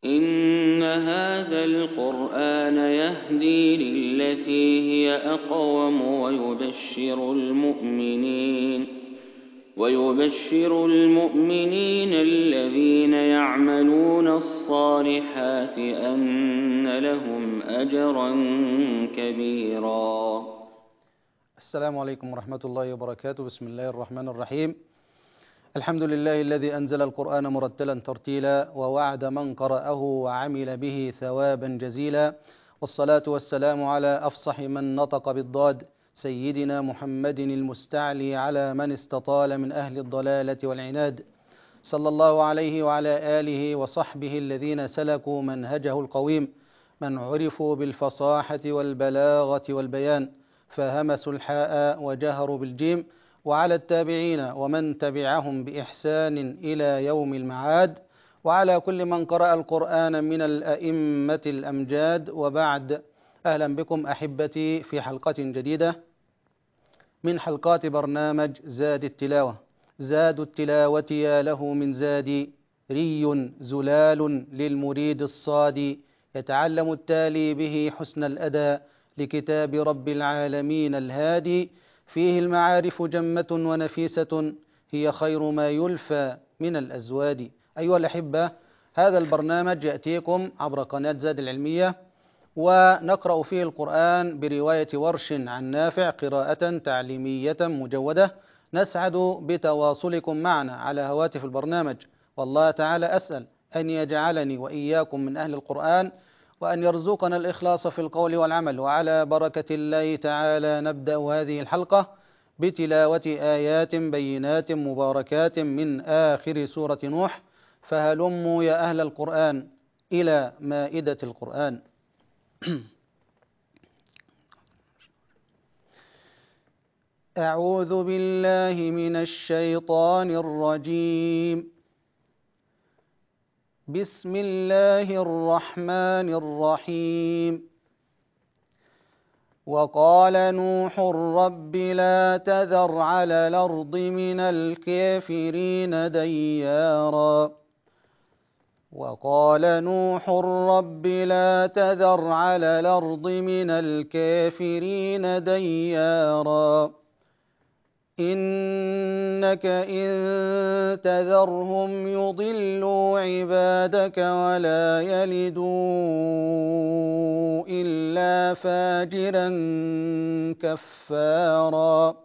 إن هذا القرآن يهدي للتي هي أقوم ويبشر المؤمنين الذين يعملون الصالحات أن لهم أجرا كبيرا. السلام عليكم ورحمة الله وبركاته. بسم الله الرحمن الرحيم. الحمد لله الذي أنزل القرآن مرتلا ترتيلا ووعد من قرأه وعمل به ثوابا جزيلا، والصلاة والسلام على أفصح من نطق بالضاد سيدنا محمد المستعلي على من استطال من أهل الضلالة والعناد، صلى الله عليه وعلى آله وصحبه الذين سلكوا منهجه القويم، من عرفوا بالفصاحة والبلاغة والبيان فهمسوا الحاء وجهروا بالجيم، وعلى التابعين ومن تبعهم بإحسان إلى يوم المعاد، وعلى كل من قرأ القرآن من الأئمة الأمجاد، وبعد. أهلا بكم أحبتي في حلقة جديدة من حلقات برنامج زاد التلاوة. زاد التلاوة يا له من زاد، ري زلال للمريد الصادي، يتعلم التالي به حسن الأداء لكتاب رب العالمين الهادي، فيه المعارف جمة ونفيسة، هي خير ما يلفى من الأزواد. أيها الأحبة، هذا البرنامج يأتيكم عبر قناة زاد العلمية، ونقرأ فيه القرآن برواية ورش عن نافع قراءة تعليمية مجودة. نسعد بتواصلكم معنا على هواتف البرنامج، والله تعالى أسأل أن يجعلني وإياكم من أهل القرآن، وأن يرزقنا الإخلاص في القول والعمل. وعلى بركة الله تعالى نبدأ هذه الحلقة بتلاوة آيات بينات مباركات من آخر سورة نوح. فهلموا يا أهل القرآن إلى مائدة القرآن. أعوذ بالله من الشيطان الرجيم. بسم الله الرحمن الرحيم. وقال نوح رب لا تذر على الأرض من الكافرين ديارا. وقال نوح رب لا تذر على الأرض من الكافرين ديارا إنك إن تذرهم يضلوا عبادك ولا يلدوا إلا فاجرا كفارا.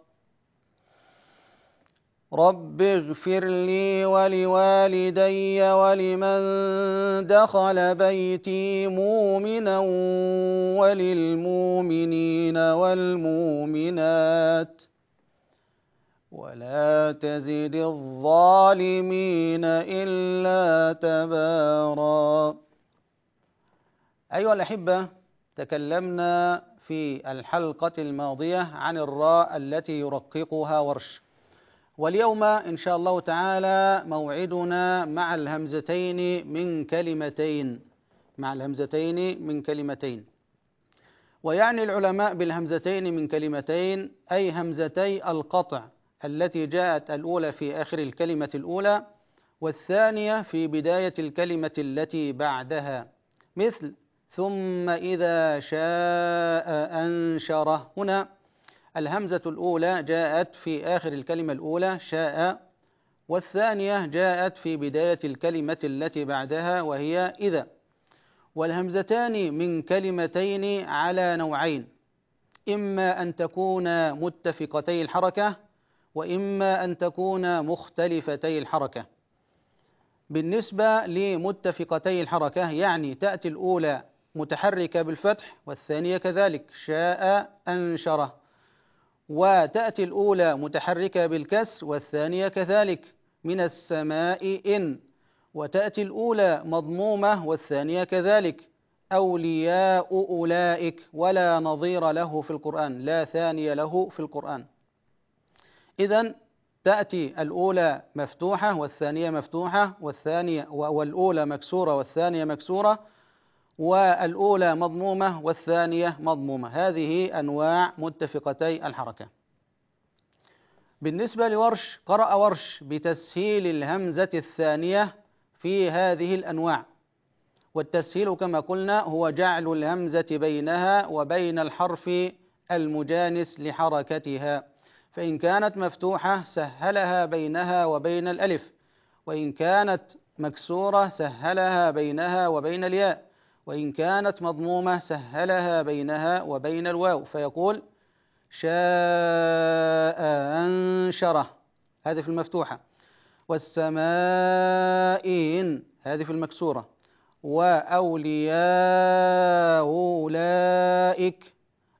رب اغفر لي ولوالدي ولمن دخل بيتي مؤمنا وللمؤمنين والمؤمنات ولا تزد الظالمين إلا تبارا. أيها الأحبة، تكلمنا في الحلقة الماضية عن الراء التي يرققها ورش، واليوم إن شاء الله تعالى موعدنا مع الهمزتين من كلمتين. ويعني العلماء بالهمزتين من كلمتين أي همزتي القطع التي جاءت الأولى في آخر الكلمة الأولى والثانية في بداية الكلمة التي بعدها، مثل ثم إذا شاء أنشره. هنا الهمزة الأولى جاءت في آخر الكلمة الأولى شاء، والثانية جاءت في بداية الكلمة التي بعدها وهي إذا. والهمزتان من كلمتين على نوعين، إما أن تكون متفقتي الحركة وإما أن تكون مختلفتي الحركة. بالنسبة لمتفقتي الحركة يعني تأتي الأولى متحركة بالفتح والثانية كذلك شاء أنشره، وتأتي الأولى متحركة بالكسر والثانية كذلك من السماء إن، وتأتي الأولى مضمومة والثانية كذلك أولياء أولئك، ولا نظير له في القرآن، لا ثاني له في القرآن. إذن تأتي الأولى مفتوحة والثانية مفتوحة والأولى مكسورة والثانية مكسورة، والأولى مضمومة والثانية مضمومة. هذه أنواع متفقتي الحركة. بالنسبة لورش، قرأ ورش بتسهيل الهمزة الثانية في هذه الأنواع، والتسهيل كما قلنا هو جعل الهمزة بينها وبين الحرف المجانس لحركتها، فإن كانت مفتوحة سهلها بينها وبين الألف، وإن كانت مكسورة سهلها بينها وبين الياء، وإن كانت مضمومة سهلها بينها وبين الواو، فيقول شاء أنشره، هذه في المفتوحة. والسماء هذه في المكسورة. وأولياء أولئك،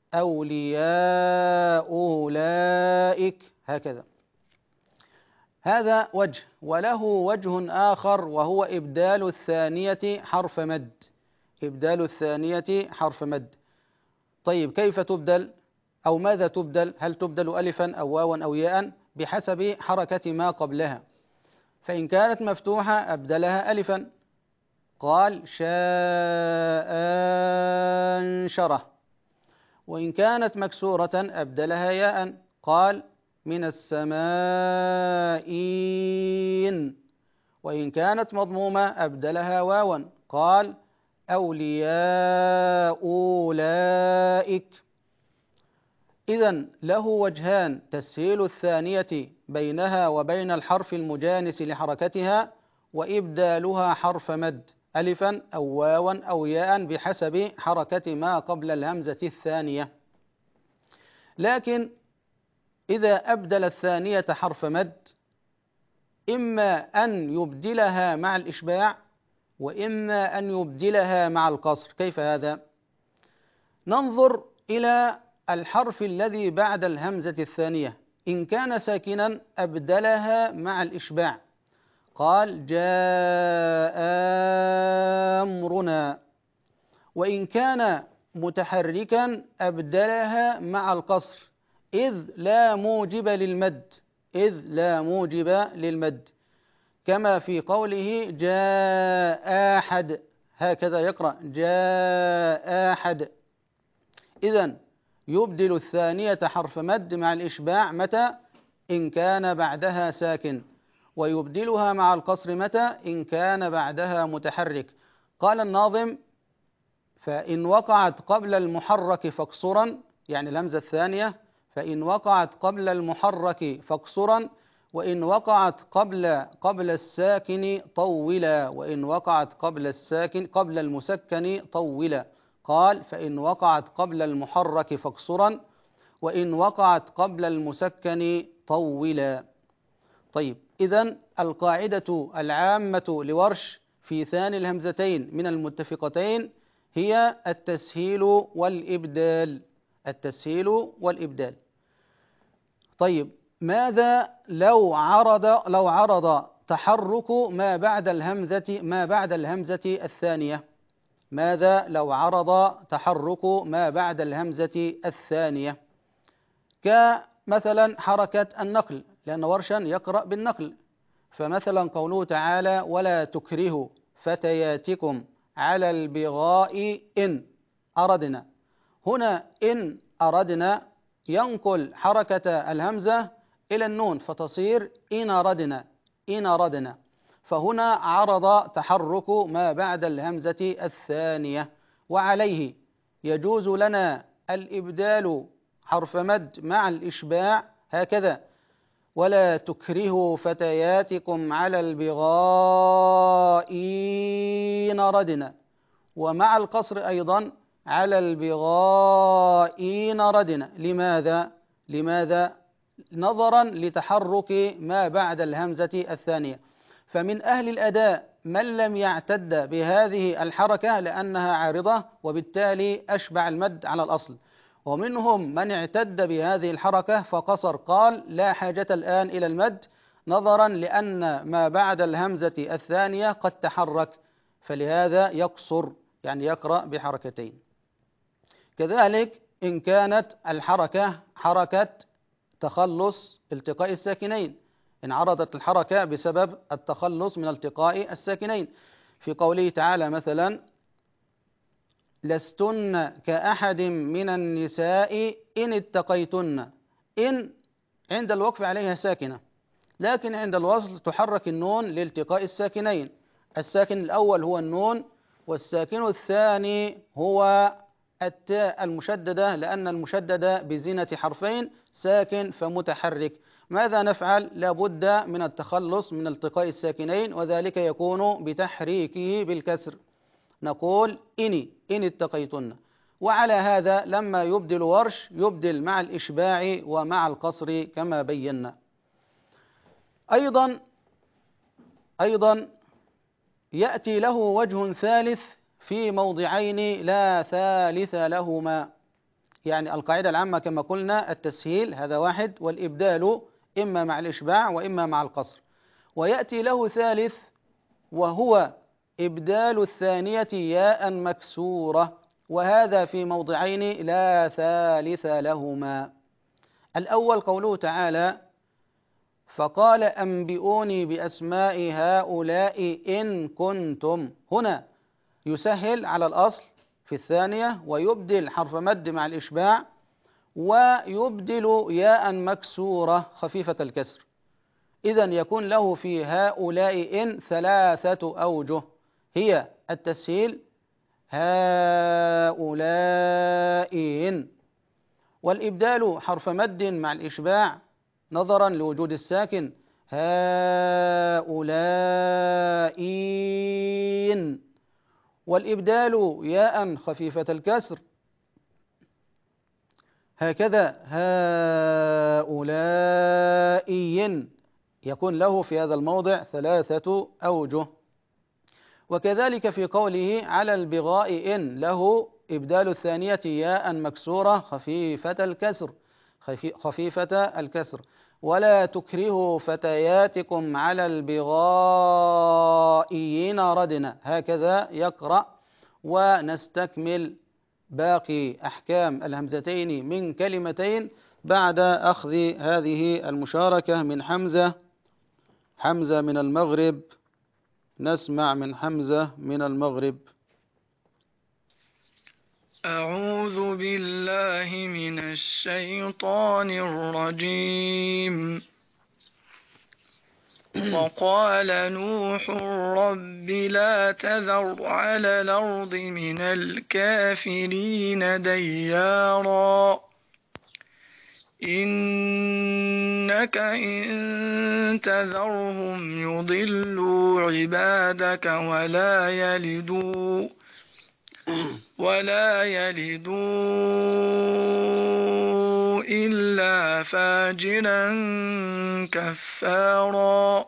أولياء أولئك، هكذا. هذا وجه، وله وجه آخر وهو إبدال الثانية حرف مد، إبدال الثانية حرف مد. طيب كيف تبدل أو ماذا تبدل؟ هل تبدل ألفا أو واوا أو ياء؟ بحسب حركة ما قبلها. فإن كانت مفتوحة أبدلها ألفا، قال شاء أنشره. وإن كانت مكسورة أبدلها ياء، قال من السماء. وإن كانت مضمومة أبدلها واوا، قال أولياء أولئك. إذن له وجهان: تسهيل الثانية بينها وبين الحرف المجانس لحركتها، وإبدالها حرف مد ألفا أو واوا أو ياء بحسب حركة ما قبل الهمزة الثانية. لكن إذا أبدل الثانية حرف مد، إما أن يبدلها مع الإشباع وإما أن يبدلها مع القصر. كيف هذا؟ ننظر إلى الحرف الذي بعد الهمزة الثانية، إن كان ساكنا أبدلها مع الإشباع، قال جاء أمرنا. وإن كان متحركا أبدلها مع القصر، إذ لا موجب للمد، إذ لا موجب للمد، كما في قوله جاء أحد، هكذا يقرأ جاء أحد. إذن يبدل الثانية حرف مد مع الإشباع متى؟ إن كان بعدها ساكن، ويبدلها مع القصر متى؟ إن كان بعدها متحرك. قال الناظم: فإن وقعت قبل المحرك فاقصرا، يعني الهمزة الثانية، فإن وقعت قبل المحرك فاقصرا، وإن وقعت قبل الساكن طولا، وإن وقعت قبل المسكن طولا. قال: فإن وقعت قبل المحرك فاقصرا، وإن وقعت قبل المسكن طولا. طيب، إذن القاعدة العامة لورش في ثاني الهمزتين من المتفقتين هي التسهيل والإبدال، التسهيل والإبدال. طيب، ماذا لو عرض تحرك ما بعد الهمزة الثانية؟ ماذا لو عرض تحرك ما بعد الهمزة الثانية؟ كمثلا حركة النقل، لأن ورشا يقرأ بالنقل، فمثلا قوله تعالى: ولا تكرهوا فتياتكم على البغاء إن أردنا. هنا إن أردنا ينقل حركة الهمزة إلى النون فتصير إن أردنا، إن أردنا. فهنا عرض تحرك ما بعد الهمزة الثانية، وعليه يجوز لنا الإبدال حرف مد مع الإشباع، هكذا: ولا تكرهوا فتياتكم على البغاء إن أردنا. ومع القصر أيضا: على البغاء إن أردنا. لماذا؟ نظرا لتحرك ما بعد الهمزة الثانية. فمن أهل الأداء من لم يعتد بهذه الحركة لأنها عارضة، وبالتالي أشبع المد على الأصل، ومنهم من اعتد بهذه الحركة فقصر، قال: لا حاجة الآن إلى المد، نظرا لأن ما بعد الهمزة الثانية قد تحرك، فلهذا يقصر، يعني يقرأ بحركتين. كذلك إن كانت الحركة حركة تخلص التقاء الساكنين، إن عرضت الحركة بسبب التخلص من التقاء الساكنين، في قوله تعالى مثلا: لستن كأحد من النساء إن اتقيتن. إن عند الوقف عليها ساكنة، لكن عند الوصل تحرك النون لالتقاء الساكنين. الساكن الأول هو النون، والساكن الثاني هو التاء المشددة، لأن المشددة بزينة حرفين ساكن فمتحرك. ماذا نفعل؟ لابد من التخلص من التقاء الساكنين، وذلك يكون بتحريكه بالكسر. نقول إن اتقيتن. وعلى هذا لما يبدل ورش يبدل مع الإشباع ومع القصر كما بينا. أيضا يأتي له وجه ثالث في موضعين لا ثالث لهما. يعني القاعدة العامة كما قلنا التسهيل هذا واحد، والإبدال إما مع الإشباع وإما مع القصر. ويأتي له ثالث وهو إبدال الثانية ياء مكسورة، وهذا في موضعين لا ثالث لهما. الأول قوله تعالى: فقال أنبئوني بأسماء هؤلاء إن كنتم. هنا يسهل على الأصل في الثانية، ويبدل حرف مد مع الإشباع، ويبدل ياء مكسورة خفيفة الكسر. إذن يكون له في هؤلاء إن ثلاثة أوجه، هي التسهيل هؤلاء إن، والإبدال حرف مد مع الإشباع نظرا لوجود الساكن هؤلاء إن، والإبدال ياء خفيفة الكسر هكذا هؤلاء إن، يكون له في هذا الموضع ثلاثة أوجه. وكذلك في قوله على البغاء إن له إبدال الثانية ياء مكسورة خفيفة الكسر. ولا تكرهوا فتياتكم على البغاء إن ردنا، هكذا يقرأ. ونستكمل باقي أحكام الهمزتين من كلمتين بعد أخذ هذه المشاركة من حمزة من المغرب. نسمع من حمزة من المغرب. أعوذ بالله من الشيطان الرجيم. وقال نوح رب لا تذر على الأرض من الكافرين ديارا إنك إن تذرهم يضلوا عبادك ولا يلدوا إلا فاجرا كفارا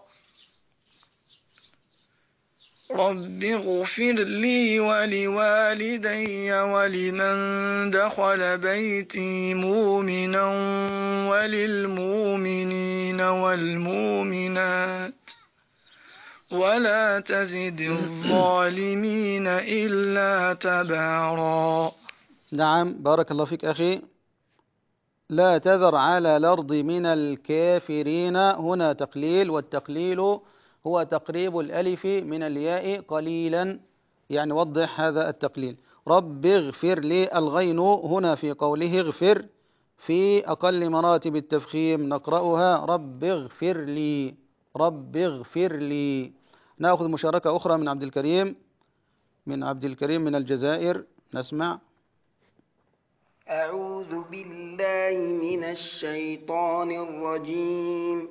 رب اغفر لي ولوالدي ولمن دخل بيتي مؤمنا وللمؤمنين والمؤمنات ولا تزد الظالمين إلا تبارا. نعم، بارك الله فيك أخي. لا تذر على الأرض من الكافرين، هنا تقليل، والتقليل هو تقريب الألف من الياء قليلا، يعني وضح هذا التقليل. رب اغفر لي، الغين هنا في قوله اغفر في أقل مراتب التفخيم نقرأها رب اغفر لي، رب اغفر لي. نأخذ مشاركة أخرى من عبد الكريم من الجزائر. نسمع. أعوذ بالله من الشيطان الرجيم.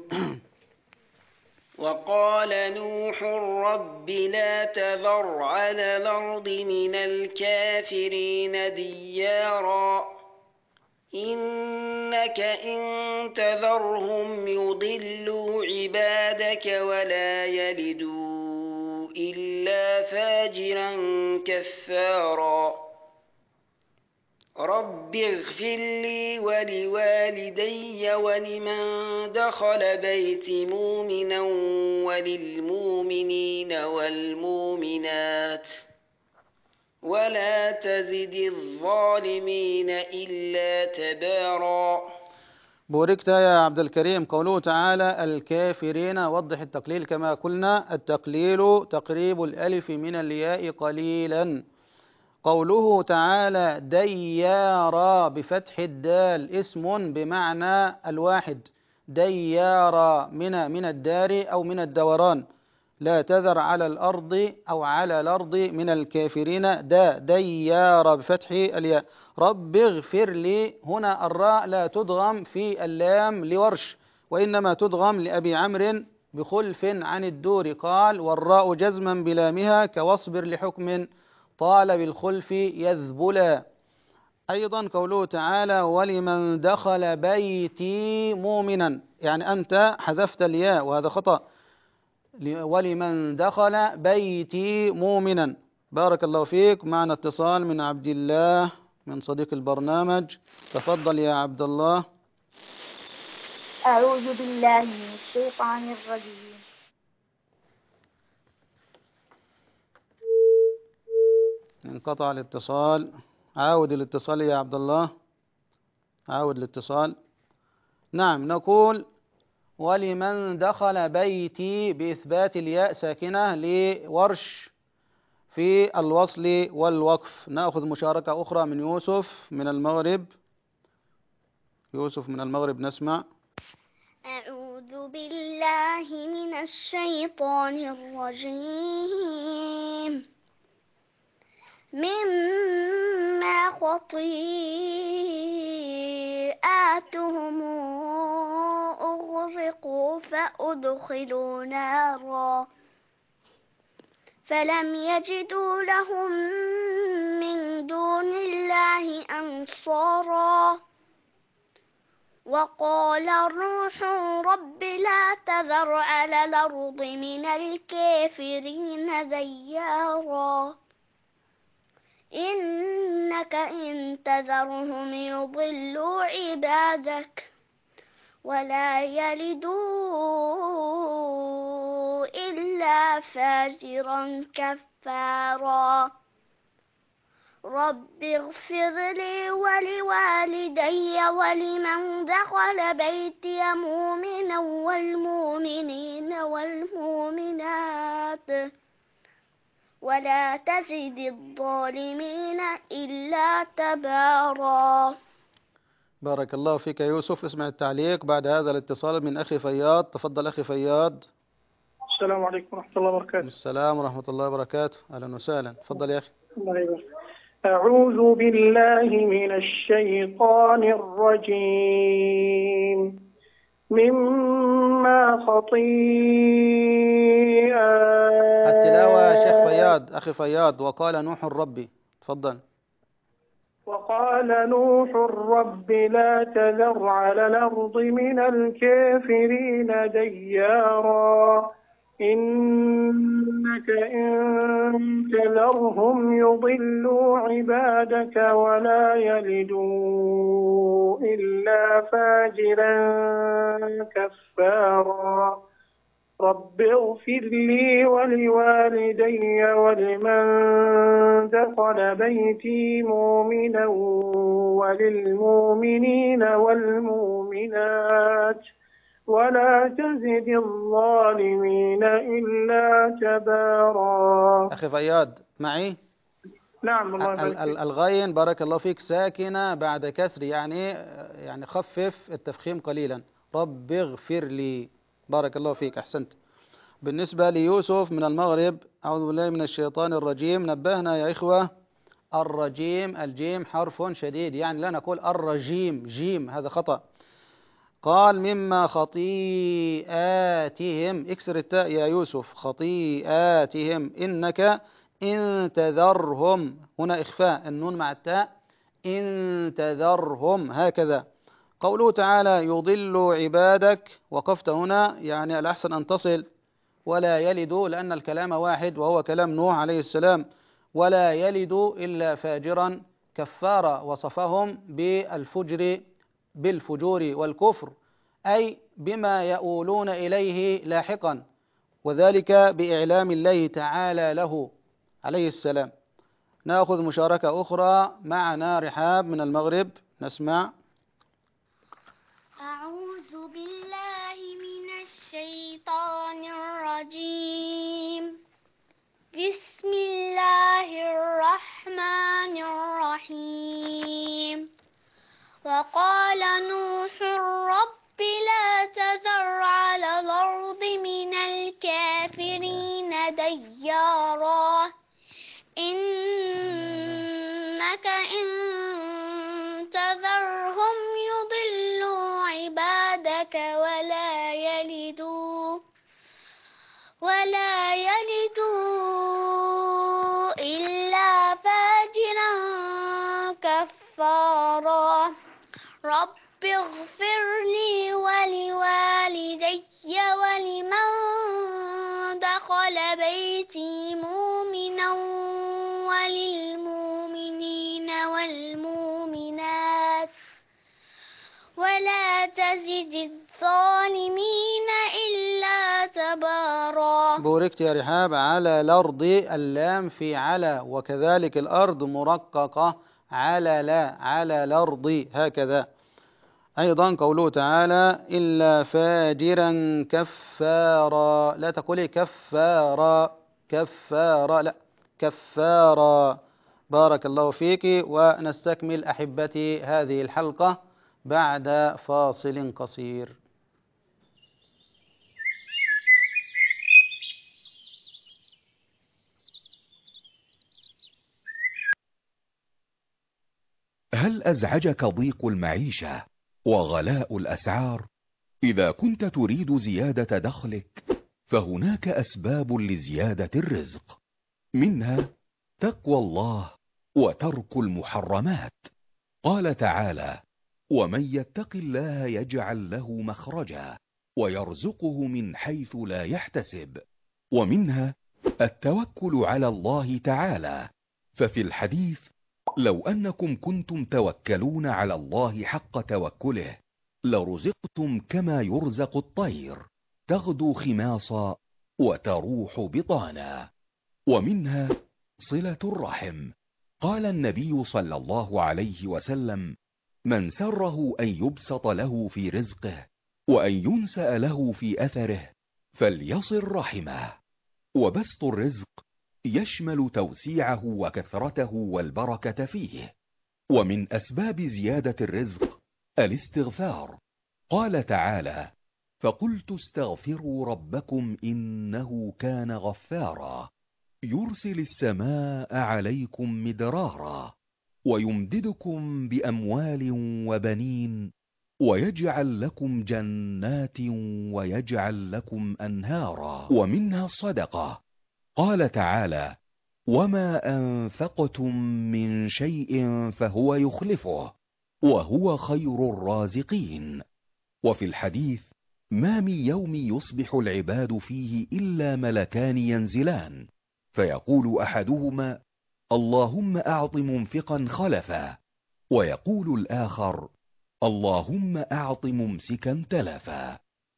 وقال نوح رب لا تذر على الأرض من الكافرين ديارا إنك إن تذرهم يضلوا عبادك ولا يلدوا إلا فاجرا كفارا رب اغفر لي ولوالدي ولمن دخل بيتي مؤمنا وللمؤمنين والمؤمنات ولا تزد الظالمين إلا تبارا. بوركت يا عبد الكريم. قوله تعالى الكافرين، وضح التقليل كما قلنا، التقليل تقريب الألف من الياء قليلا. قوله تعالى ديارا بفتح الدال اسم بمعنى الواحد، ديارا من الدار أو من الدوران، لا تذر على الأرض أو على الأرض من الكافرين ديار بفتح الياء. رب اغفر لي، هنا الراء لا تدغم في اللام لورش، وإنما تدغم لأبي عمرو بخلف عن الدور، قال والراء جزما بلامها كواصبر لحكم طال بالخلف يذبلا. أيضا قوله تعالى ولمن دخل بيتي مؤمنا، يعني أنت حذفت الياء وهذا خطأ، ولمن دخل بيتي مؤمنا. بارك الله فيك. معنا اتصال من عبد الله من صديق البرنامج، تفضل يا عبد الله. أعوذ بالله من الشيطان الرجيم. انقطع الاتصال، عاود الاتصال يا عبد الله، عاود الاتصال. نعم، نقول ولمن دخل بيتي بإثبات الياء ساكنة لورش في الوصل والوقف. نأخذ مشاركة أخرى من يوسف من المغرب. يوسف من المغرب، نسمع. أعوذ بالله من الشيطان الرجيم. مما خطيئاتهم أغرقوا فأدخلوا نارا فلم يجدوا لهم من دون الله أنصارا. وقال الروح رب لا تذر على الأرض من الكافرين ديارا إنك إن تذرهم يضلوا عبادك ولا يلدوا إلا فاجرا كفارا. رب اغفر لي ولوالدي ولمن دخل بيتي مؤمنا والمؤمنين والمؤمنات ولا تزد الظالمين إلا تبارا. بارك الله فيك يا يوسف. اسمع التعليق بعد هذا الاتصال من أخي فياض. تفضل أخي فياض. السلام عليكم ورحمة الله وبركاته. السلام ورحمة الله وبركاته، أهلا وسهلا. تفضل يا أخي. الله يبارك. أعوذ بالله من الشيطان الرجيم. مما خطيئات. التلاوة يا شيخ فياض، أخي فياض. وقال نوح ربي. تفضل. وقال نوح رب لا تذر على الأرض من الكافرين ديارا إنك إن تذرهم يضلوا عبادك ولا يلدوا إلا فاجرا كفارا. رب اغفر لي ولوالدي ولمن دخل بيتي مؤمنا وللمؤمنين والمؤمنات ولا تزد الظالمين إلا تبارا. أخي فياض معي؟ نعم الله يبارك فيك. الغين بارك الله فيك ساكنة بعد كسر، يعني خفف التفخيم قليلا. رب اغفر لي. بارك الله فيك، أحسنت. بالنسبة ليوسف من المغرب، أعوذ بالله من الشيطان الرجيم. نبهنا يا إخوة، الرجيم الجيم حرف شديد، يعني لا نقول الرجيم جيم، هذا خطأ. قال مما خطيئاتهم، اكسر التاء يا يوسف، خطيئاتهم. إنك إن تذرهم، هنا إخفاء النون مع التاء، إن تذرهم هكذا. قوله تعالى يضل عبادك، وقفت هنا، يعني الأحسن أن تصل ولا يلد، لأن الكلام واحد وهو كلام نوح عليه السلام. ولا يلد إلا فاجرا كفارا، وصفهم بالفجور والكفر، أي بما يؤولون إليه لاحقا، وذلك بإعلام الله تعالى له عليه السلام. نأخذ مشاركة أخرى معنا رحاب من المغرب، نسمع. أعوذ بالله من الشيطان الرجيم. بسم الله الرحمن الرحيم. وقال نوح رب لا تذر على الأرض من الكافرين ديارا إنك إن تذرهم يضلوا عبادك ولا يلدوا إلا فاجرا كفارا رب اغفر لي ولوالدي ولمن دخل بيتي مؤمنا وللمؤمنين والمؤمنات ولا تزد الظالمين إلا تبارا. بوركت يا رحاب. على الأرض، اللام في على، وكذلك الأرض مرققة على لا، على الأرض هكذا. أيضا قوله تعالى إلا فاجرا كفارا، لا تقولي كفارا كفارا، لا كفارا. بارك الله فيك. ونستكمل أحبتي هذه الحلقة بعد فاصل قصير. هل أزعجك ضيق المعيشة وغلاء الأسعار؟ إذا كنت تريد زيادة دخلك فهناك أسباب لزيادة الرزق، منها تقوى الله وترك المحرمات. قال تعالى: ومن يتق الله يجعل له مخرجا ويرزقه من حيث لا يحتسب. ومنها التوكل على الله تعالى، ففي الحديث: لو أنكم كنتم توكلون على الله حق توكله لرزقتم كما يرزق الطير، تغدو خماصا وتروح بطانا. ومنها صلة الرحم. قال النبي صلى الله عليه وسلم: من سره أن يبسط له في رزقه وأن ينسأ له في أثره فليصل رحمه. وبسط الرزق يشمل توسيعه وكثرته والبركة فيه. ومن أسباب زيادة الرزق الاستغفار. قال تعالى: فقلت استغفروا ربكم إنه كان غفارا يرسل السماء عليكم مدرارا ويمددكم بأموال وبنين ويجعل لكم جنات ويجعل لكم أنهارا. ومنها الصدقة. قال تعالى: وما أنفقتم من شيء فهو يخلفه وهو خير الرازقين. وفي الحديث: ما من يوم يصبح العباد فيه إلا ملكان ينزلان فيقول أحدهما: اللهم أعط منفقا خلفا، ويقول الآخر: اللهم أعط ممسكا تلفا.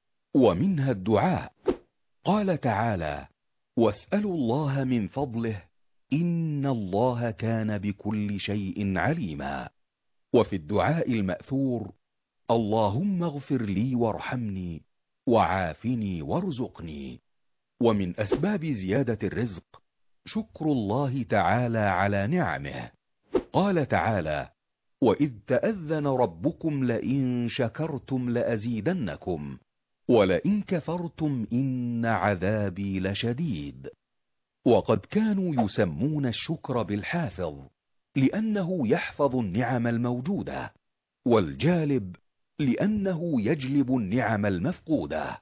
ومنها الدعاء. قال تعالى: واسألوا الله من فضله إن الله كان بكل شيء عليما. وفي الدعاء المأثور: اللهم اغفر لي وارحمني وعافني وارزقني. ومن أسباب زيادة الرزق شكر الله تعالى على نعمه. قال تعالى: وإذ تأذن ربكم لئن شكرتم لأزيدنكم ولئن كفرتم إن عذابي لشديد. وقد كانوا يسمون الشكر بالحافظ لأنه يحفظ النعم الموجودة، والجالب لأنه يجلب النعم المفقودة.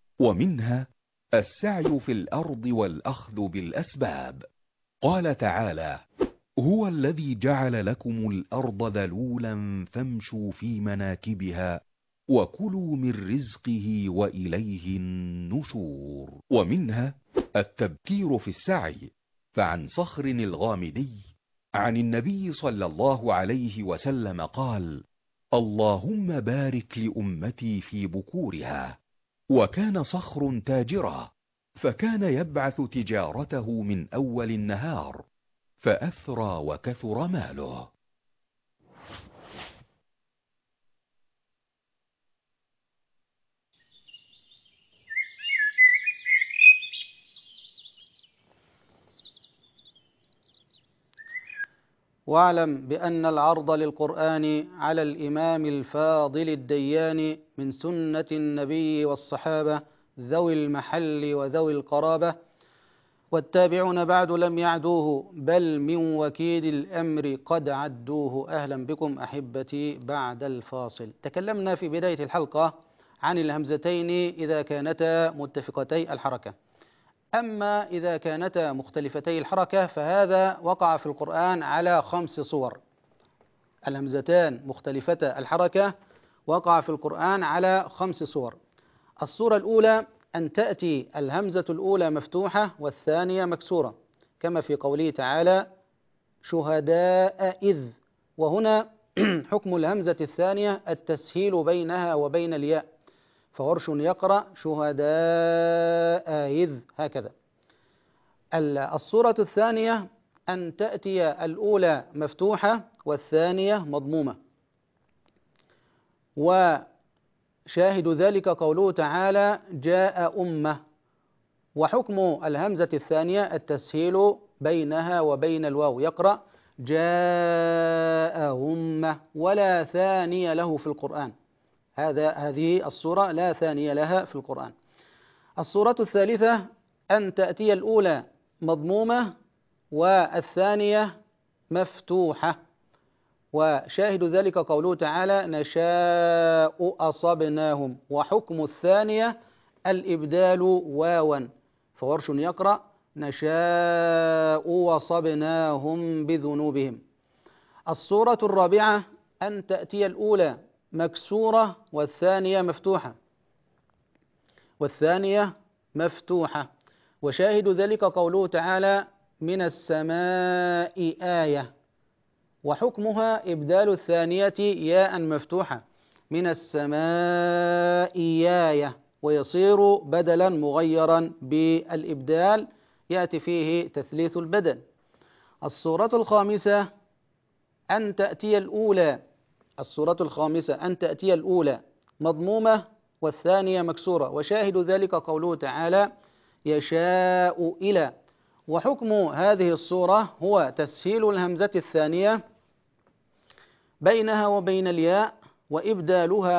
ومنها السعي في الأرض والأخذ بالأسباب. قال تعالى: هو الذي جعل لكم الأرض ذلولا فامشوا في مناكبها وكلوا من رزقه وإليه النشور. ومنها التبكير في السعي. فعن صخر الغامدي عن النبي صلى الله عليه وسلم قال: اللهم بارك لأمتي في بكورها. وكان صخر تاجرا، فكان يبعث تجارته من أول النهار، فأثرى وكثر ماله. واعلم بأن العرض للقرآن على الإمام الفاضل الديان من سنة النبي والصحابة ذوي المحل وذوي القرابة، والتابعون بعد لم يعدوه بل من وكيل الأمر قد عدوه. أهلا بكم أحبتي بعد الفاصل. تكلمنا في بداية الحلقة عن الهمزتين إذا كانتا متفقتي الحركة، أما إذا كانتا مختلفتي الحركة فهذا وقع في القرآن على 5 صور. الهمزتان مختلفتا الحركة وقع في القرآن على 5 صور. الصورة الأولى أن تأتي الهمزة الأولى مفتوحة والثانية مكسورة، كما في قوله تعالى شهداء إذ، وهنا حكم الهمزة الثانية التسهيل بينها وبين الياء، فورش يقرأ شهداء إذ هكذا. الصورة الثانية أن تأتي الأولى مفتوحة والثانية مضمومة، وشاهد ذلك قوله تعالى جاء أمة، وحكم الهمزة الثانية التسهيل بينها وبين الواو، يقرأ جاء أمة ولا ثاني له في القرآن. هذه الصورة لا ثانية لها في القرآن. الصورة الثالثة أن تأتي الأولى مضمومة والثانية مفتوحة، وشاهد ذلك قوله تعالى نشاء أصبناهم، وحكم الثانية الإبدال واوا، فورش يقرأ نشاء وصبناهم بذنوبهم. الصورة الرابعة أن تأتي الأولى مكسورة والثانية مفتوحة، وشاهد ذلك قوله تعالى من السماء آية، وحكمها إبدال الثانية ياء مفتوحة من السماء آية، ويصير بدلا مغيرا بالإبدال يأتي فيه تثليث البدل. الصورة الخامسة أن تأتي الأولى مضمومة والثانية مكسورة، وشاهد ذلك قوله تعالى يشاء إلى، وحكم هذه الصورة هو تسهيل الهمزة الثانية بينها وبين الياء وإبدالها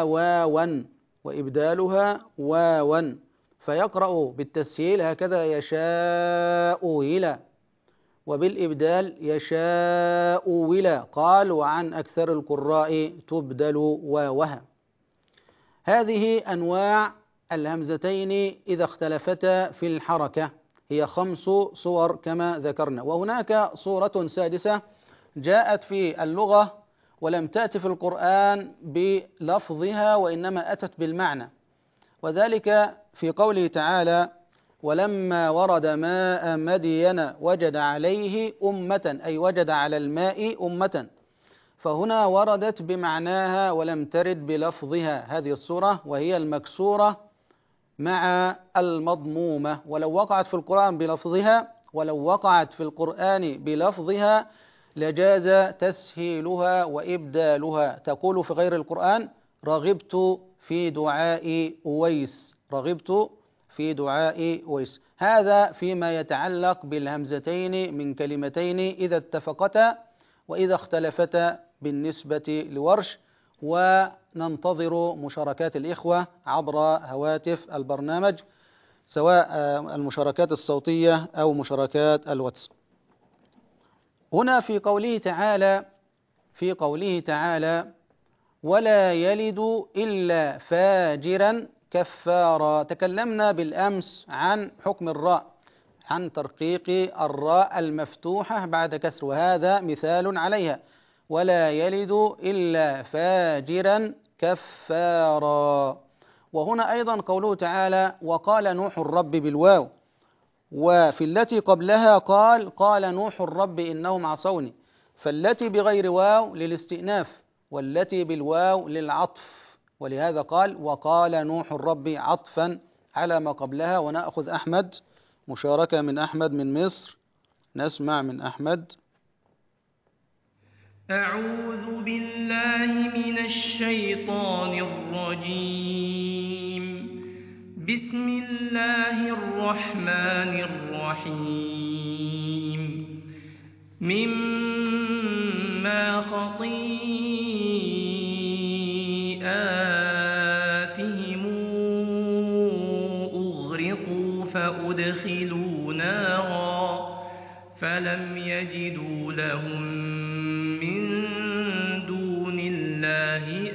واوا، فيقرأ بالتسهيل هكذا يشاء إلى، وبالإبدال يشاء ولا، قال وعن أكثر القراء تبدل واوها. هذه أنواع الهمزتين إذا اختلفتا في الحركة، هي 5 صور كما ذكرنا. وهناك صورة سادسة جاءت في اللغة ولم تأت في القرآن بلفظها وإنما أتت بالمعنى، وذلك في قوله تعالى ولما ورد ماء مدين وجد عليه أمة، أي وجد على الماء أمة، فهنا وردت بمعناها ولم ترد بلفظها هذه الصورة، وهي المكسورة مع المضمومة. ولو وقعت في القرآن بلفظها لجاز تسهيلها وإبدالها. تقول في غير القرآن رغبت في دعاء أويس. هذا فيما يتعلق بالهمزتين من كلمتين إذا اتفقتا وإذا اختلفتا بالنسبة لورش. وننتظر مشاركات الإخوة عبر هواتف البرنامج، سواء المشاركات الصوتية أو مشاركات الواتس. هنا في قوله تعالى ولا يلد إلا فاجرا كفارا. تكلمنا بالأمس عن حكم الراء، عن ترقيق الراء المفتوحة بعد كسر، وهذا مثال عليها، ولا يلد إلا فاجرا كفارا. وهنا أيضا قوله تعالى وقال نوح الرب بالواو، وفي التي قبلها قال نوح الرب إنهم عصوني، فالتي بغير واو للاستئناف والتي بالواو للعطف، ولهذا قال وقال نوح الرب عطفا على ما قبلها. ونأخذ أحمد، مشاركة من أحمد من مصر، نسمع من أحمد. أعوذ بالله من الشيطان الرجيم. بسم الله الرحمن الرحيم. مما خطيئاتهم أغرقوا فأدخلوا نارا فلم يجدوا لهم من دون الله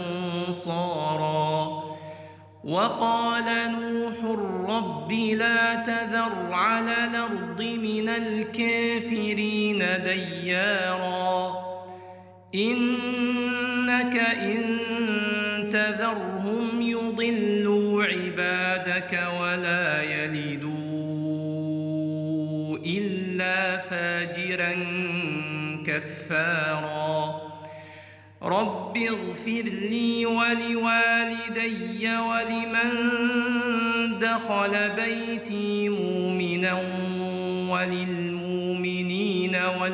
أنصارا وقال نوح رب لا تذر على الأرض من الكافرين ديارا إنك إن تذرهم يضلوا عبادك ولا يلدوا إلا فاجرا كفارا رب اغفر لي ولوالدي ولمن دخل بيتي مؤمنا وللمؤمنين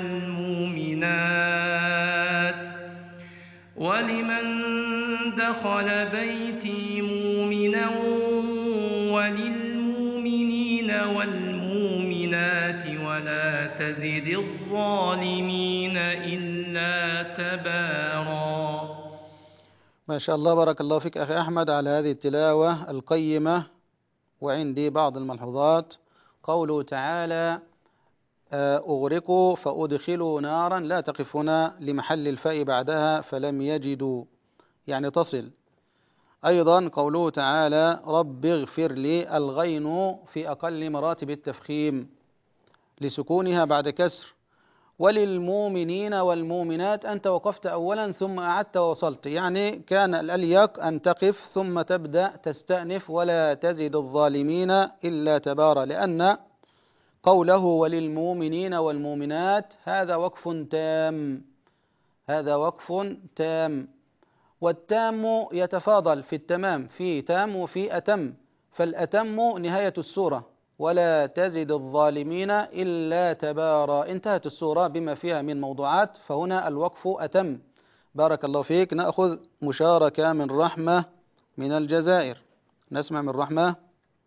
والمؤمنات ولا تزد الظالمين إلا تبارا. ما شاء الله، بارك الله فيك أخي أحمد على هذه التلاوة القيمة. وعندي بعض الملحوظات. قوله تعالى أغرقوا فأدخلوا نارا، لا تقف هنا لمحل الفاء بعدها فلم يجدوا، يعني تصل. أيضا قوله تعالى رب اغفر لي، الغين في أقل مراتب التفخيم لسكونها بعد كسر. وللمؤمنين والمؤمنات، أنت وقفت أولا ثم أعدت ووصلت، يعني كان الأليق أن تقف ثم تبدأ تستأنف ولا تزد الظالمين إلا تبارا، لأن قوله وللمؤمنين والمؤمنات هذا وقف تام، هذا وقف تام. والتام يتفاضل في التمام، في تام وفي أتم، فالأتم نهاية السورة ولا تزد الظالمين إلا تبارا، انتهت السورة بما فيها من موضوعات، فهنا الوقف أتم. بارك الله فيك. نأخذ مشاركة من رحمة من الجزائر، نسمع من رحمة.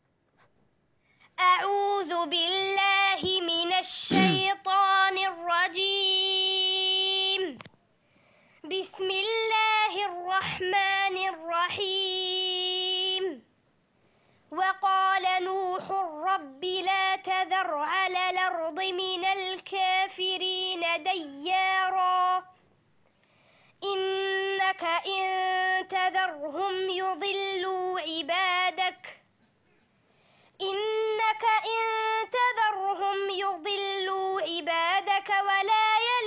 أعوذ بالله من الشيطان الرجيم. بسم الله الرحمن الرحيم. وقال نوح رب لا تذر على الأرض من الكافرين ديارا إنك إن تذرهم يضلوا عبادك ولا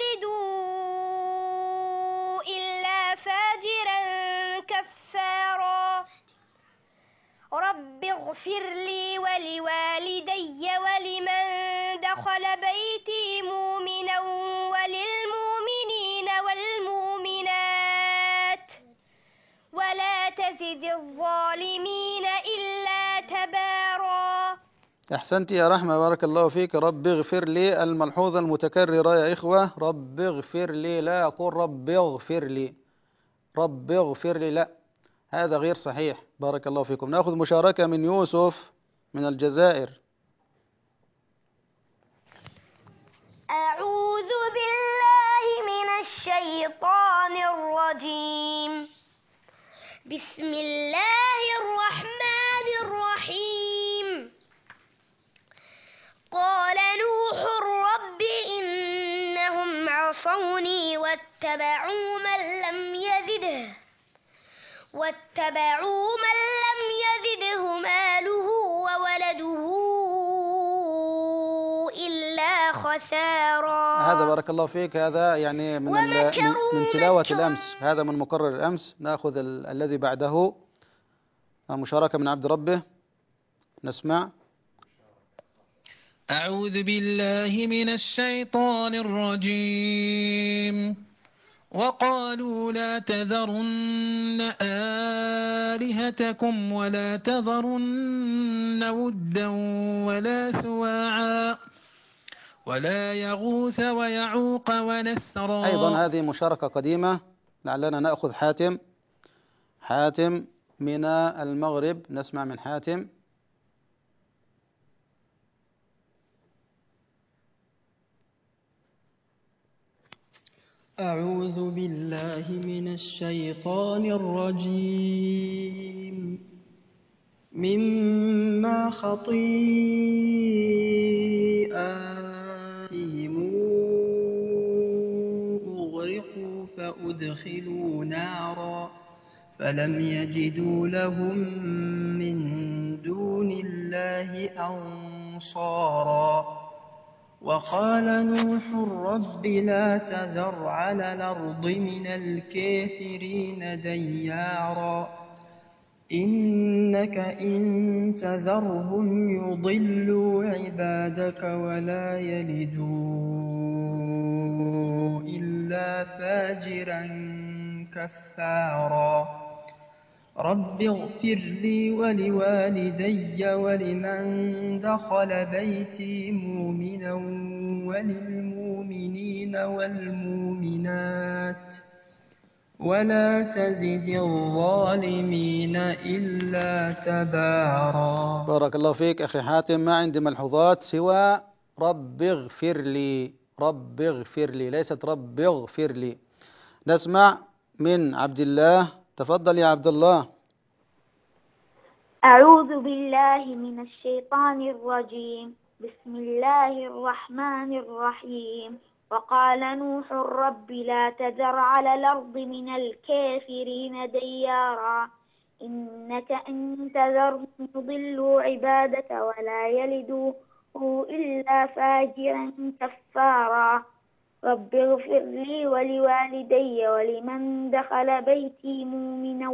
يلدوا إلا فاجرا كفارا رب اغفر لي ولوالدي ولمن دخل بيتي مؤمنا وللمؤمنين والمؤمنات ولا تزد الظالمين إلا تبارا. أحسنت يا رحمة، بارك الله فيك. رب اغفر لي، الملحوظة المتكررة يا إخوة، رب اغفر لي، لا أقول رب اغفر لي، رب اغفر لي، لا، هذا غير صحيح. بارك الله فيكم. نأخذ مشاركة من يوسف من الجزائر. أعوذ بالله من الشيطان الرجيم. بسم الله الرحمن الرحيم. قال نوح رب إنهم عصوني واتبعوا من لم يزده ماله وولده إلا خسارا. هذا بارك الله فيك، هذا يعني من تلاوة الأمس، هذا من مقرر الأمس. نأخذ الذي بعده، مشاركة من عبد ربه، نسمع. أعوذ بالله من الشيطان الرجيم. وقالوا لا تذرن آلهتكم ولا تذرن ودا ولا سواعا ولا يغوث ويعوق ونسرا. أيضا هذه مشاركة قديمة. لعلنا نأخذ حاتم من المغرب، نسمع من حاتم. أعوذ بالله من الشيطان الرجيم. مما خطيئاتهم أدخلوا نارا فلم يجدوا لهم من دون الله أنصارا وقال نوح رب لا تذر على الأرض من الكافرين ديارا إنك إن تذرهم يضلوا عبادك ولا يلدوا إلا فاجرا كفارا رب اغفر لي ولوالدي ولمن دخل بيتي مؤمنا وللمؤمنين والمؤمنات ولا تزد الظالمين إلا تبارا. بارك الله فيك أخي حاتم. ما عندي ملحوظات سوى رب اغفر لي، رب اغفر لي، ليست رب اغفر لي. نسمع من عبد الله. تفضل يا عبد الله. أعوذ بالله من الشيطان الرجيم. بسم الله الرحمن الرحيم. وقال نوح رب لا تذر على الأرض من الكافرين ديارا إنك إن تذرهم يضلوا عبادك ولا يلدوا إلا فاجرا كفارا رب اغفر لي ولوالدي ولمن دخل بيتي مؤمنا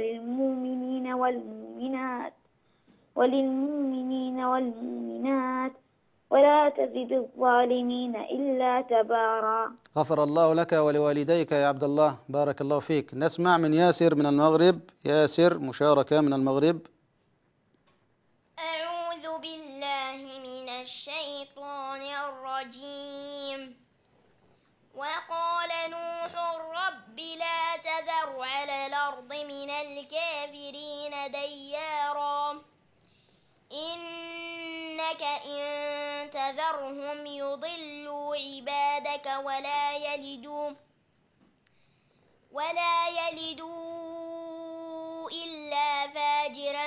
وللمؤمنين والمؤمنات ولا تزد الظالمين إلا تبارا. غفر الله لك ولوالديك يا عبد الله، بارك الله فيك. نسمع من ياسر من المغرب. ياسر، مشاركة من المغرب. أعوذ بالله من الشيطان الرجيم. وقال نوح رب لا تذر على الأرض من الكافرين ديارا إنك إن تذرهم يضلوا عبادك ولا يلدوا إلا فاجرا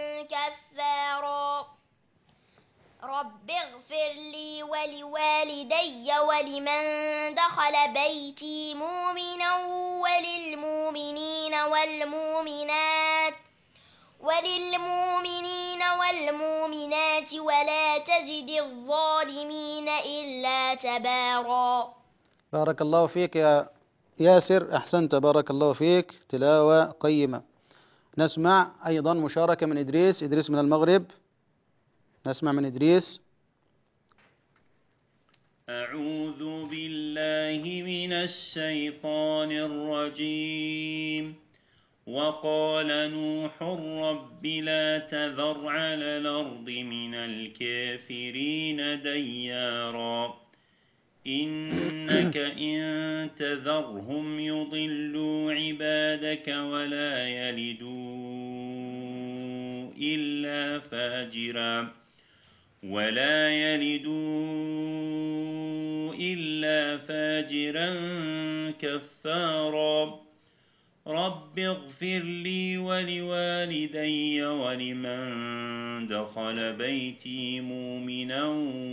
كفارا رب اغفر لي ولوالدي ولمن دخل بيتي مؤمنا وللمؤمنين والمؤمنات ولا تزد الظالمين إلا تبارا. بارك الله فيك يا ياسر، أحسنت، بارك الله فيك، تلاوة قيمة. نسمع أيضا مشاركة من إدريس من المغرب. نسمع من إدريس. أعوذ بالله من الشيطان الرجيم. وقال نوح رب لا تذر على الأرض من الكافرين ديارا إنك إن تذرهم يضلوا عبادك ولا يلدوا إلا فاجرا كفارا رب اغفر لي ولوالدي ولمن دخل بيتي مؤمنا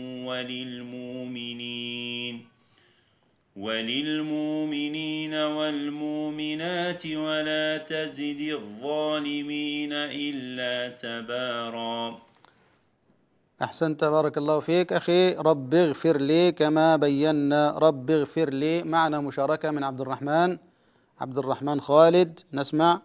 وللمؤمنين والمؤمنات ولا تزد الظالمين إلا تبارا. أحسنت، بارك الله فيك أخي. رب اغفر لي كما بينا، رب اغفر لي. معنا مشاركة من عبد الرحمن خالد. نسمع.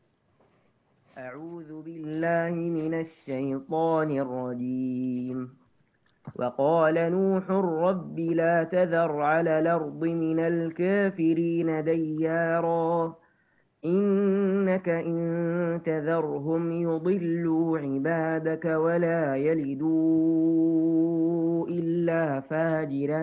أعوذ بالله من الشيطان الرجيم. وقال نوح رب لا تذر على الأرض من الكافرين ديارا إنك إن تذرهم يضلوا عبادك ولا يلدوا إلا فاجرا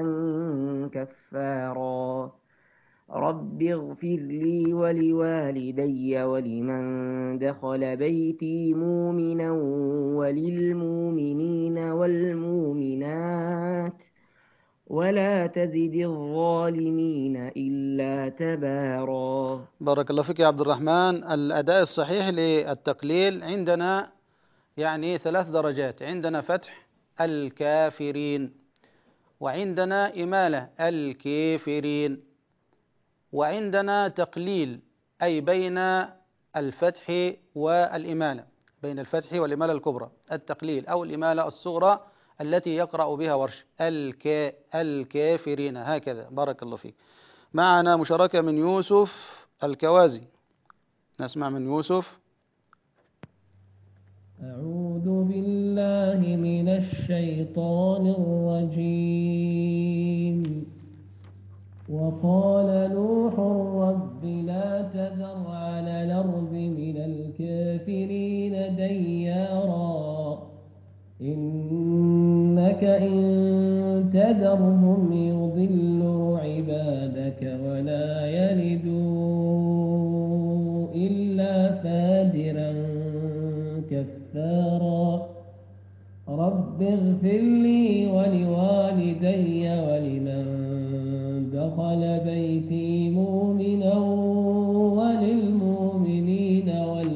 كفارا رب اغفر لي ولوالدي ولمن دخل بيتي مؤمنا وللمؤمنين والمؤمنات ولا تزد الظالمين إلا تبارا. بارك الله فيك يا عبد الرحمن. الأداء الصحيح للتقليل عندنا يعني 3 درجات. عندنا فتح الكافرين، وعندنا إمالة الكافرين، وعندنا تقليل أي بين الفتح والإمالة، بين الفتح والإمالة الكبرى، التقليل أو الإمالة الصغرى التي يقرأ بها ورش الكافرين، هكذا. بارك الله فيك. معنا مشاركة من يوسف الكوازي، نسمع من يوسف. أعوذ بالله من الشيطان الرجيم. وقال نوح رب لا تذر على الأرض من الكافرين ديارا إنك إن تذرهم يضلوا عبادك ولا يلدوا إلا فاجرا كفارا رب اغفر لي ولوالدي ولمن دخل بيتي مؤمنا وللمؤمنين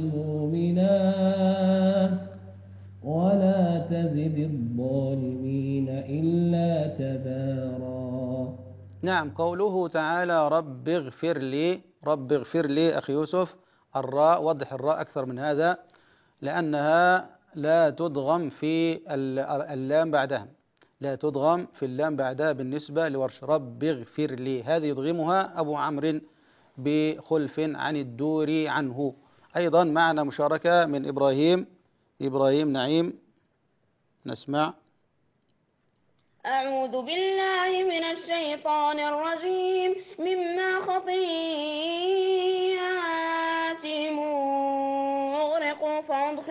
والمؤمنات ولا تزد الظالمين إلا تبارا. نعم، قوله تعالى رب اغفر لي، رب اغفر لي أخي يوسف، الراء وضح الراء أكثر من هذا لأنها لا تدغم في اللام بعدها، لا تدغم في اللام بعدها بالنسبة لورش. رب اغفر لي هذه يدغمها أبو عمرو بخلف عن الدوري عنه. أيضا معنا مشاركة من إبراهيم نعيم، نسمع. أعوذ بالله من الشيطان الرجيم. مما خطيئاتهم أغرقوا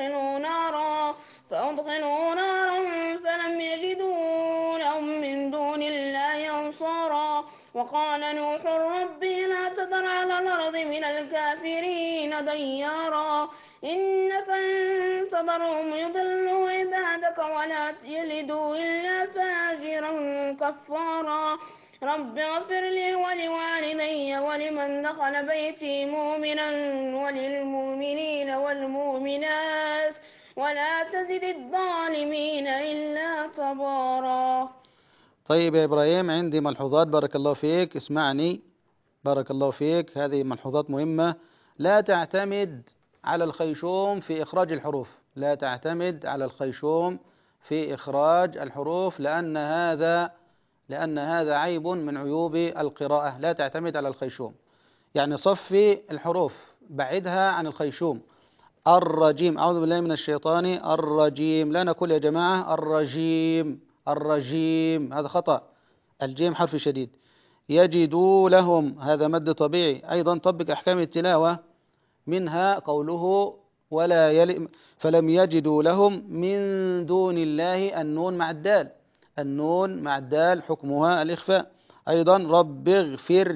فأدخلوا نارا فلم يجدوا لهم من دون الله أنصارا. وقال نوح رب لا تذر على الأرض من الكافرين ديارا إنك إن تذرهم يضلوا عبادك ولا يلدوا إلا فاجرا كفارا رب اغفر لي ولوالدي ولمن دخل بيتي مؤمنا وللمؤمنين والمؤمنات ولا تزد الظالمين إلا تبارا. طيب يا إبراهيم، عندي ملحوظات، بارك الله فيك، اسمعني، بارك الله فيك. هذه ملحوظات مهمة. لا تعتمد على الخيشوم في إخراج الحروف، لا تعتمد على الخيشوم في إخراج الحروف، لأن هذا عيب من عيوب القراءة. لا تعتمد على الخيشوم، يعني صفي الحروف، بعدها عن الخيشوم. الرجيم، أعوذ بالله من الشيطان الرجيم، لا نقول يا جماعة الرجيم، هذا خطأ، الجيم حرف شديد. يجدوا لهم، هذا مد طبيعي. أيضا طبق أحكام التلاوة، منها قوله فلم يجدوا لهم من دون الله، النون مع الدال حكمها الإخفاء. أيضا رب اغفر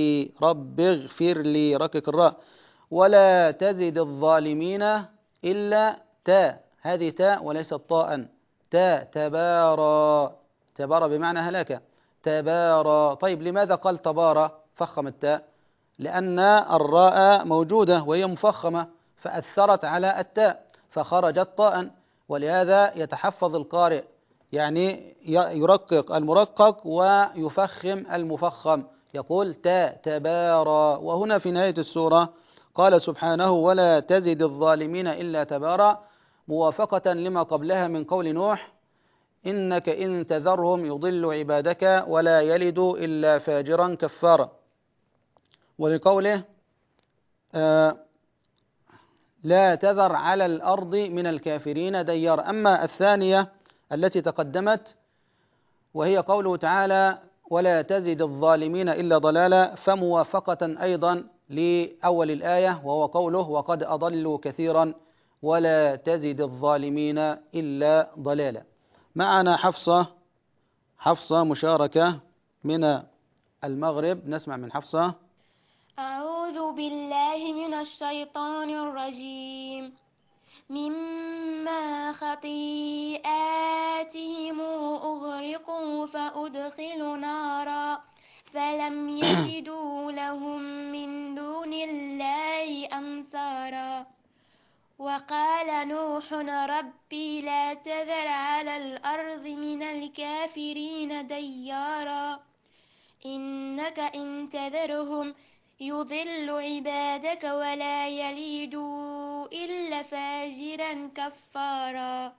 لي، ركك الراء. ولا تزد الظالمين إلا تاء، هذه تاء وليست طاء، تاء. تبارى بمعنى هلاك، تبارى. طيب لماذا قال تبارى فخم التاء؟ لأن الراء موجودة وهي مفخمة فأثرت على التاء فخرجت طاء، ولهذا يتحفظ القارئ، يعني يرقق المرقق ويفخم المفخم، يقول تاء تبارى. وهنا في نهاية السورة قال سبحانه ولا تزد الظالمين إلا تبارى، موافقة لما قبلها من قول نوح إنك إن تذرهم يضل عبادك ولا يلدوا إلا فاجرا كفارا، ولقوله لا تذر على الأرض من الكافرين ديارا. أما الثانية التي تقدمت وهي قوله تعالى ولا تزد الظالمين إلا ضلالا، فموافقة أيضا لأول الآية وهو قوله وقد أضلوا كثيرا ولا تزد الظالمين إلا ضلالا. معنا حفصة مشاركة من المغرب، نسمع من حفصة. أعوذ بالله من الشيطان الرجيم. مما خطيئاتهم أغرقوا فأدخلوا نارا فلم يجدوا لهم من دون الله أنصارا. وقال نوح ربي لا تذر على الأرض من الكافرين ديارا إنك إن تذرهم يضل عبادك ولا يلد إلا فاجرا كفارا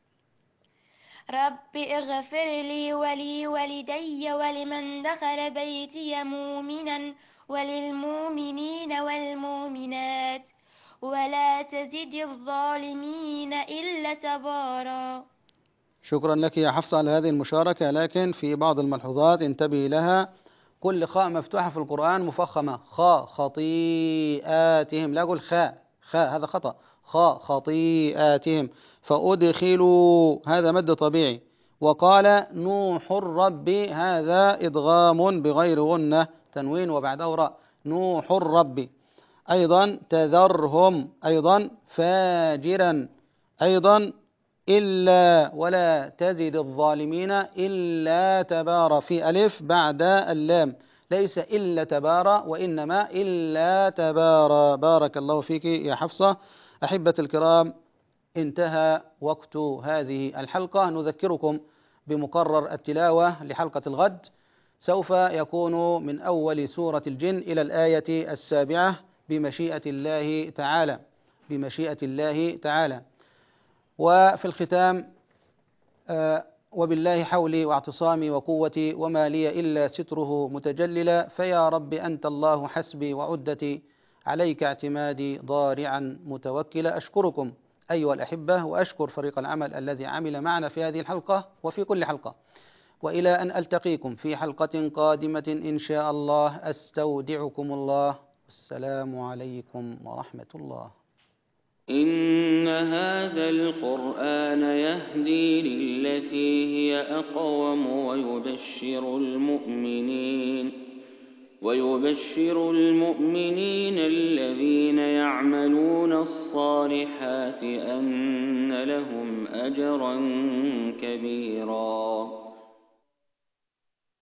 رب اغفر لي ولوالدي ولمن دخل بيتي مؤمنا وللمؤمنين والمؤمنات ولا تزد الظالمين إلا تبارا. شكرا لك يا حفصة على هذه المشاركة، لكن في بعض الملحوظات انتبهي لها. كل خاء مفتوحة في القرآن مفخمة، خاء خطيئاتهم، لا أقول خاء هذا خطأ، خاء خطيئاتهم، فأدخلوا هذا مد طبيعي. وقال نوح الرب هذا إدغام بغير غنة، تنوين وبعده راء، نوح الرب. أيضا تذرهم، أيضا فاجرا، أيضا إلا ولا تزد الظالمين إلا تبارى، في ألف بعد اللام، ليس إلا تبارى وإنما إلا تبارى. بارك الله فيك يا حفصة. أحبة الكرام، انتهى وقت هذه الحلقة. نذكركم بمقرر التلاوة لحلقة الغد، سوف يكون من أول سورة الجن إلى الآية 7 بمشيئة الله تعالى، بمشيئة الله تعالى. وفي الختام وبالله حولي واعتصامي وقوتي وما لي إلا ستره متجللا، فيا رب أنت الله حسبي وعدتي، عليك اعتمادي ضارعا متوكلا. أشكركم أيها الأحبة، وأشكر فريق العمل الذي عمل معنا في هذه الحلقة وفي كل حلقة، وإلى أن ألتقيكم في حلقة قادمة إن شاء الله، أستودعكم الله، السلام عليكم ورحمة الله. إن هذا القرآن يهدي للتي هي أقوم ويبشر المؤمنين الذين يعملون الصالحات أن لهم أجرا كبيرا.